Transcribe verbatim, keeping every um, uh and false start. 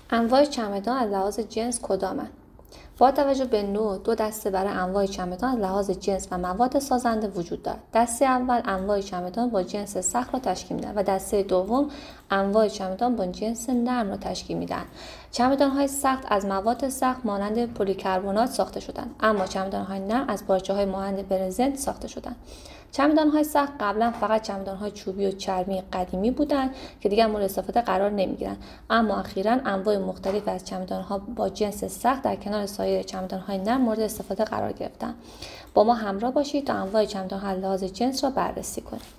انواع چمدان از لحاظ جنس کدامند؟ با توجه به نوع، دو دسته برای انواع چمدان از لحاظ جنس و مواد سازنده وجود دارد. دسته اول انواع چمدان با جنس سخت را تشکیل می‌دهند و دسته دوم انواع چمدان با جنس نرم را تشکیل می‌دهند. چمدان‌های سخت از مواد سخت مانند پلی‌کربنات ساخته شدند، اما چمدان‌های نرم از پارچه‌های مانند برزنت ساخته شدند. چمدان‌های سخت قبلا فقط چمدان‌های چوبی و چرمی قدیمی بودند که دیگر مورد استفاده قرار نمی‌گیرند، اما اخیراً انواع مختلفی از چمدان‌ها با جنس سخت در کنار سایر چمدان‌های نرم مورد استفاده قرار گرفتند. با ما همراه باشید تا انواع چمدان‌ها از لحاظ جنس را بررسی کنیم.